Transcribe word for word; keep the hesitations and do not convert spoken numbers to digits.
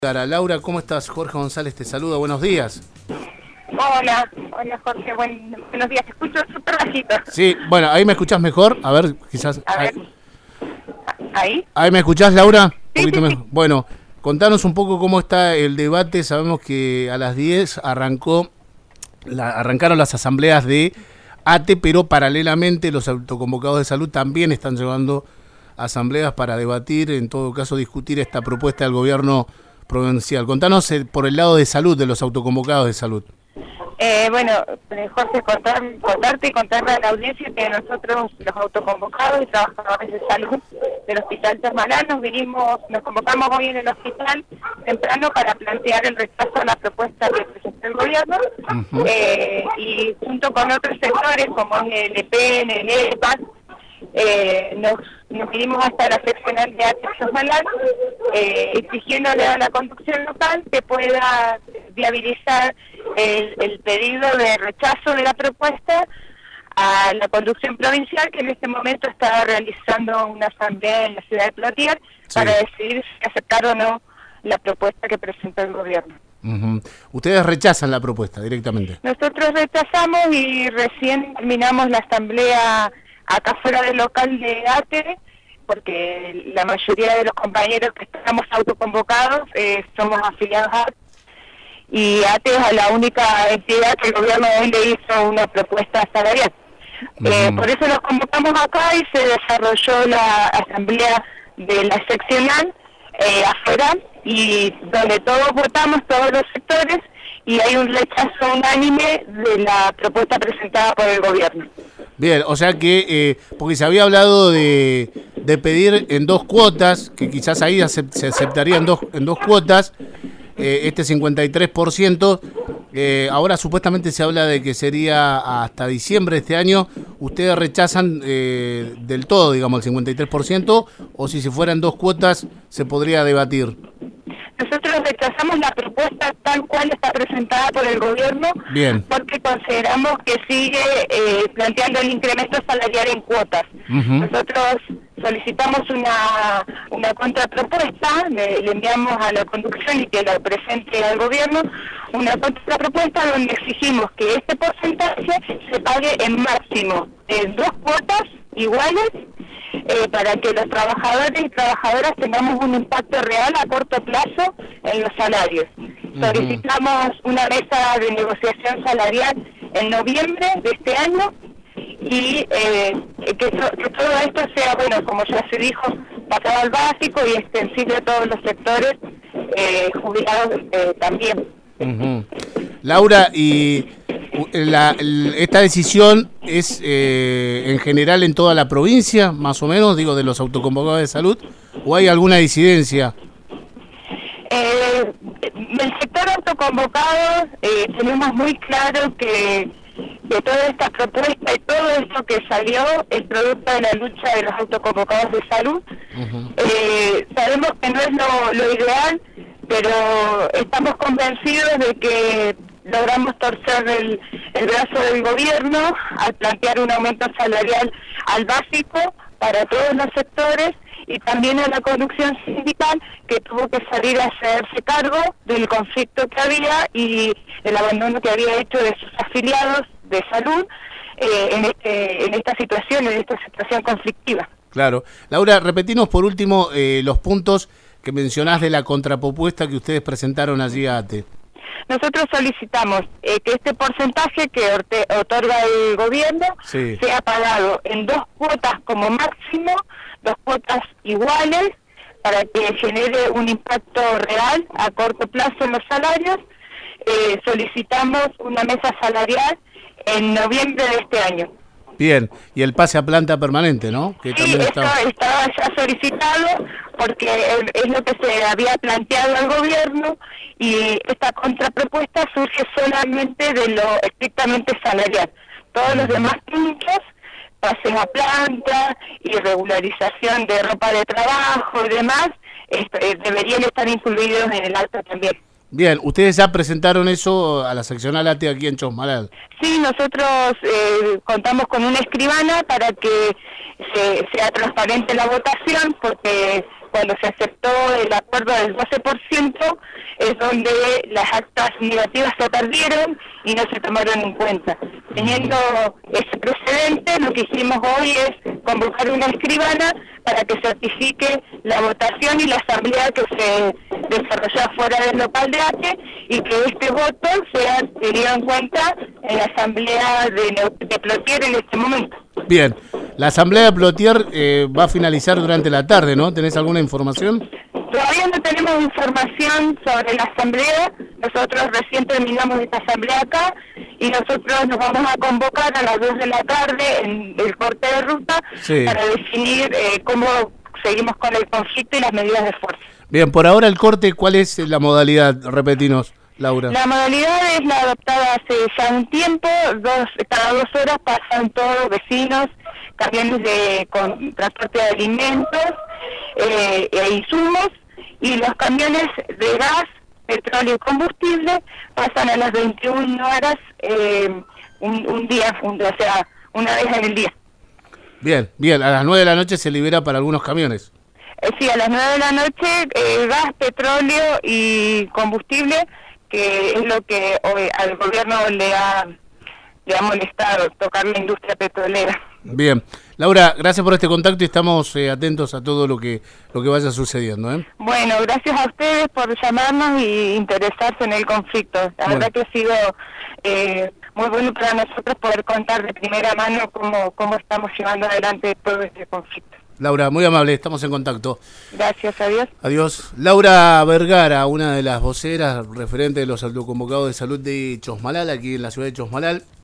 Laura, ¿cómo estás? Jorge González te saluda, buenos días. Hola, hola Jorge, buen, buenos días, te escucho súper bajito. Sí, bueno, ahí me escuchás mejor, a ver, quizás... A ver, ¿ahí? ¿Ahí me escuchás, Laura? Sí, Un poquito sí, mejor. sí. Bueno, contanos un poco cómo está el debate. Sabemos que a las diez arrancó, la, arrancaron las asambleas de A T E, pero paralelamente los autoconvocados de salud también están llevando asambleas para debatir, en todo caso discutir esta propuesta del gobierno provincial. Contanos el, por el lado de salud, de los autoconvocados de salud. Eh, bueno, Jorge, contar, contarte y contarle a la audiencia que nosotros, los autoconvocados y trabajadores de salud del Hospital Termalá, nos vinimos, nos convocamos hoy en el hospital temprano para plantear el rechazo a la propuesta que presentó el gobierno, uh-huh. eh, y junto con otros sectores como el E P N, el E P A S, Eh, nos, nos vinimos hasta la seccional de A T E Termalá, eh, exigiéndole a la conducción local que pueda viabilizar el, el pedido de rechazo de la propuesta a la conducción provincial, que en este momento está realizando una asamblea en la ciudad de Plotier, sí, para decidir si aceptar o no la propuesta que presentó el gobierno. Uh-huh. Ustedes rechazan la propuesta directamente. Nosotros rechazamos y recién terminamos la asamblea acá fuera del local de A T E, porque la mayoría de los compañeros que estamos autoconvocados eh, somos afiliados a A T E, y A T E es la única entidad que el gobierno de hoy le hizo una propuesta salarial. Uh-huh. Eh, por eso nos convocamos acá y se desarrolló la asamblea de la seccional eh, afuera, y donde todos votamos, todos los sectores, y hay un rechazo unánime de la propuesta presentada por el gobierno. Bien, o sea que, eh, porque se había hablado de, de pedir en dos cuotas, que quizás ahí acept, se aceptaría en dos, en dos cuotas, eh, este cincuenta y tres por ciento, eh, ahora supuestamente se habla de que sería hasta diciembre de este año. ¿Ustedes rechazan eh, del todo, digamos, el cincuenta y tres por ciento, o si se fueran dos cuotas se podría debatir? Nosotros rechazamos la propuesta tal cual está presentada por el gobierno. Bien. Porque consideramos que sigue eh, planteando el incremento salarial en cuotas. Uh-huh. Nosotros solicitamos una, una contrapropuesta, le, le enviamos a la conducción y que la presente al gobierno, una contrapropuesta donde exigimos que este porcentaje se pague en máximo en dos cuotas iguales, Eh, para que los trabajadores y trabajadoras tengamos un impacto real a corto plazo en los salarios. Uh-huh. Solicitamos una mesa de negociación salarial en noviembre de este año y eh, que, to- que todo esto sea, bueno, como ya se dijo, pasado al básico y extensible a todos los sectores, eh, jubilados eh, también. Uh-huh. Laura, y la, esta decisión es eh, en general en toda la provincia, más o menos, digo, de los autoconvocados de salud, ¿o hay alguna disidencia? Eh, el sector autoconvocado eh, tenemos muy claro que, que toda esta propuesta y todo esto que salió es producto de la lucha de los autoconvocados de salud. Uh-huh. Eh, sabemos que no es lo, lo ideal, pero estamos convencidos de que logramos torcer el, el brazo del gobierno al plantear un aumento salarial al básico para todos los sectores, y también a la conducción sindical, que tuvo que salir a hacerse cargo del conflicto que había y el abandono que había hecho de sus afiliados de salud eh, en, este, en esta situación, en esta situación conflictiva. Claro. Laura, repetinos por último eh, los puntos que mencionás de la contrapropuesta que ustedes presentaron allí a A T E. Nosotros solicitamos eh, que este porcentaje que orte, otorga el gobierno, sí, sea pagado en dos cuotas como máximo, dos cuotas iguales, para que genere un impacto real a corto plazo en los salarios. Eh, solicitamos una mesa salarial en noviembre de este año. Bien, y el pase a planta permanente, ¿no? Que sí, también esto está... estaba ya solicitado porque es lo que se había planteado al gobierno, y esta contrapropuesta surge solamente de lo estrictamente salarial. Todos los demás puntos, pases a planta y regularización de ropa de trabajo y demás, eh, deberían estar incluidos en el acta también. Bien, ¿ustedes ya presentaron eso a la seccional A T E aquí en Chosmalal? Sí, nosotros eh, contamos con una escribana para que se, sea transparente la votación, porque cuando se aceptó el acuerdo del doce por ciento es donde las actas negativas se perdieron y no se tomaron en cuenta. Teniendo ese precedente, lo que hicimos hoy es convocar una escribana para que certifique la votación y la asamblea que se desarrolló fuera del local de A T E y que este voto sea tenido en cuenta en la asamblea de, de Plotier en este momento. Bien, la asamblea de Plotier eh, va a finalizar durante la tarde, ¿no? ¿Tenés alguna información? Todavía no tenemos información sobre la asamblea. Nosotros recién terminamos esta asamblea acá y nosotros nos vamos a convocar a las dos de la tarde en el corte de ruta, sí, para definir eh, cómo seguimos con el conflicto y las medidas de fuerza. Bien, por ahora el corte, ¿cuál es la modalidad? Repetinos, Laura. La modalidad es la adoptada hace ya un tiempo, dos, cada dos horas pasan todos vecinos, camiones de con, transporte de alimentos eh, e insumos, y los camiones de gas, petróleo y combustible pasan a las veintiuna horas eh, un, un día, un, o sea, una vez en el día. Bien, bien, a las nueve de la noche se libera para algunos camiones. Eh, sí, a las nueve de la noche eh, gas, petróleo y combustible, que es lo que hoy al gobierno le ha, le ha molestado, tocar la industria petrolera. Bien. Laura, gracias por este contacto y estamos eh, atentos a todo lo que lo que vaya sucediendo, ¿eh? Bueno, gracias a ustedes por llamarnos y interesarse en el conflicto. La bueno. verdad que ha sido eh, muy bueno para nosotros poder contar de primera mano cómo, cómo estamos llevando adelante todo este conflicto. Laura, muy amable, estamos en contacto. Gracias, adiós. Adiós. Laura Vergara, una de las voceras referentes de los autoconvocados de salud de Chosmalal, aquí en la ciudad de Chosmalal.